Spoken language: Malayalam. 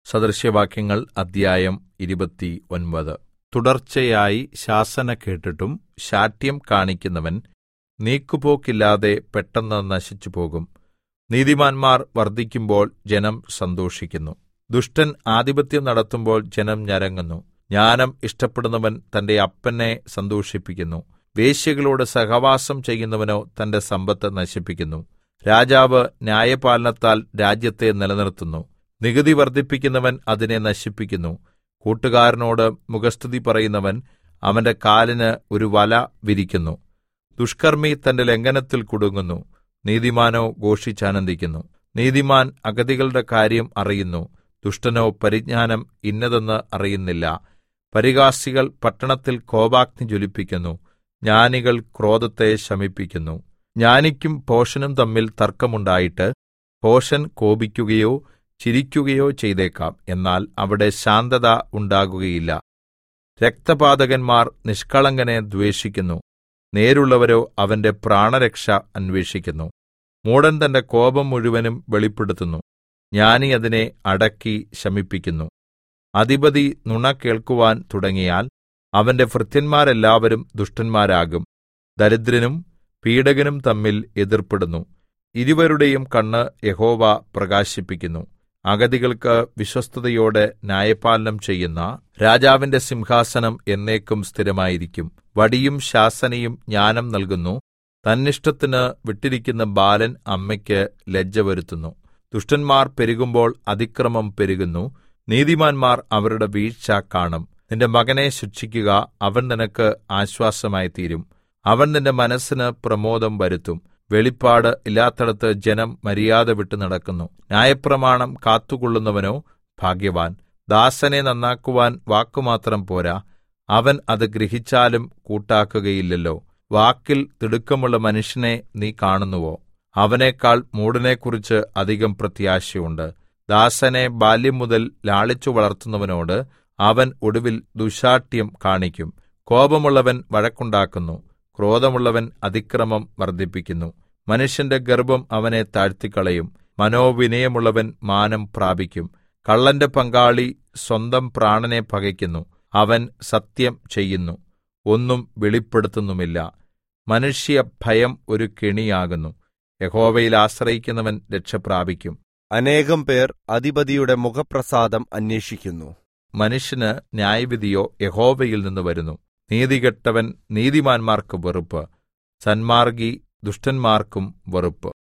സദൃശവാക്യങ്ങൾ അദ്ധ്യായം 29. തുടർച്ചയായി ശാസന കേട്ടിട്ടും ശാഠ്യം കാണിക്കുന്നവൻ നീക്കുപോക്കില്ലാതെ പെട്ടെന്ന് നശിച്ചുപോകും. നീതിമാന്മാർ വർദ്ധിക്കുമ്പോൾ ജനം സന്തോഷിക്കുന്നു. ദുഷ്ടൻ ആധിപത്യം നടത്തുമ്പോൾ ജനം ഞരങ്ങുന്നു. ജ്ഞാനം ഇഷ്ടപ്പെടുന്നവൻ തന്റെ അപ്പനെ സന്തോഷിപ്പിക്കുന്നു. വേശ്യകളോട് സഹവാസം ചെയ്യുന്നവനോ തന്റെ സമ്പത്ത് നശിപ്പിക്കുന്നു. രാജാവ് ന്യായപാലനത്താൽ രാജ്യത്തെ നിലനിർത്തുന്നു. നികുതി വർദ്ധിപ്പിക്കുന്നവൻ അതിനെ നശിപ്പിക്കുന്നു. കൂട്ടുകാരനോട് മുഖസ്തുതി പറയുന്നവൻ അവന്റെ കാലിന് ഒരു വല വിരിക്കുന്നു. ദുഷ്കർമ്മി തന്റെ ലംഘനത്തിൽ കുടുങ്ങുന്നു. നീതിമാനോ ഘോഷിച്ചാനന്ദിക്കുന്നു. നീതിമാൻ അഗതികളുടെ കാര്യം അറിയുന്നു. ദുഷ്ടനോ പരിജ്ഞാനം ഇന്നതെന്ന് അറിയുന്നില്ല. പരിഹാസികൾ പട്ടണത്തിൽ കോപാഗ്നി ജ്വലിപ്പിക്കുന്നു. ജ്ഞാനികൾ ക്രോധത്തെ ശമിപ്പിക്കുന്നു. ജ്ഞാനിക്കും ഭോഷനും തമ്മിൽ തർക്കമുണ്ടായിട്ട് ഭോഷൻ കോപിക്കുകയോ ചിരിക്കുകയോ ചെയ്തേക്കാം, എന്നാൽ അവിടെ ശാന്തത ഉണ്ടാകുകയില്ല. രക്തപാതകന്മാർ നിഷ്കളങ്കനെ ദ്വേഷിക്കുന്നു. നേരുള്ളവരോ അവന്റെ പ്രാണരക്ഷ അന്വേഷിക്കുന്നു. മൂഢൻ തന്റെ കോപം മുഴുവനും വെളിപ്പെടുത്തുന്നു. ജ്ഞാനി അതിനെ അടക്കി ശമിപ്പിക്കുന്നു. അധിപതി നുണ കേൾക്കുവാൻ തുടങ്ങിയാൽ അവന്റെ ഭൃത്യന്മാരെല്ലാവരും ദുഷ്ടന്മാരാകും. ദരിദ്രനും പീഡകനും തമ്മിൽ എതിർപ്പെടുന്നു. ഇരുവരുടെയും കണ്ണ് യഹോവ പ്രകാശിപ്പിക്കുന്നു. അഗതികൾക്ക് വിശ്വസ്തതയോടെ ന്യായപാലനം ചെയ്യുന്ന രാജാവിന്റെ സിംഹാസനം എന്നേക്കും സ്ഥിരമായിരിക്കും. വടിയും ശാസനയും ജ്ഞാനം നൽകുന്നു. തന്നിഷ്ടത്തിന് വിട്ടിരിക്കുന്ന ബാലൻ അമ്മയ്ക്ക് ലജ്ജ വരുത്തുന്നു. ദുഷ്ടന്മാർ പെരുകുമ്പോൾ അതിക്രമം പെരുകുന്നു. നീതിമാന്മാർ അവരുടെ വീഴ്ച കാണും. നിന്റെ മകനെ ശിക്ഷിക്കുക, അവൻ നിനക്ക് ആശ്വാസമായി തീരും. അവൻ നിന്റെ മനസ്സിന് പ്രമോദം വരുത്തും. വെളിപ്പാട് ഇല്ലാത്തിടത്ത് ജനം മര്യാദ വിട്ടു നടക്കുന്നു. ന്യായപ്രമാണം കാത്തുകൊള്ളുന്നവനോ ഭാഗ്യവാൻ. ദാസനെ നന്നാക്കുവാൻ വാക്കുമാത്രം പോരാ, അവൻ അത് ഗ്രഹിച്ചാലും കൂട്ടാക്കുകയില്ലല്ലോ. വാക്കിൽ തിടുക്കമുള്ള മനുഷ്യനെ നീ കാണുന്നുവോ? അവനേക്കാൾ മൂഢനെക്കുറിച്ച് അധികം പ്രത്യാശയുണ്ട്. ദാസനെ ബാല്യം മുതൽ ലാളിച്ചു വളർത്തുന്നവനോട് അവൻ ഒടുവിൽ ദുശ്ശാഠ്യം കാണിക്കും. കോപമുള്ളവൻ വഴക്കുണ്ടാക്കുന്നു. ക്രോധമുള്ളവൻ അതിക്രമം വർദ്ധിപ്പിക്കുന്നു. മനുഷ്യന്റെ ഗർവ്വം അവനെ താഴ്ത്തിക്കളയും. മനോവിനയമുള്ളവൻ മാനം പ്രാപിക്കും. കള്ളന്റെ പങ്കാളി സ്വന്തം പ്രാണനെ പകയ്ക്കുന്നു. അവൻ സത്യം ചെയ്യുന്നു, ഒന്നും വെളിപ്പെടുത്തുന്നുമില്ല. മനുഷ്യഭയം ഒരു കെണിയാകുന്നു. യഹോവയിൽ ആശ്രയിക്കുന്നവൻ രക്ഷ പ്രാപിക്കും. അനേകം പേർ അധിപതിയുടെ മുഖപ്രസാദം അന്വേഷിക്കുന്നു. മനുഷ്യന് ന്യായവിധിയോ യഹോവയിൽ നിന്ന് വരുന്നു. നീതികെട്ടവൻ നീതിമാന്മാർക്ക് വെറുപ്പ്, സന്മാർഗി ദുഷ്ടന്മാർക്കും വെറുപ്പ്.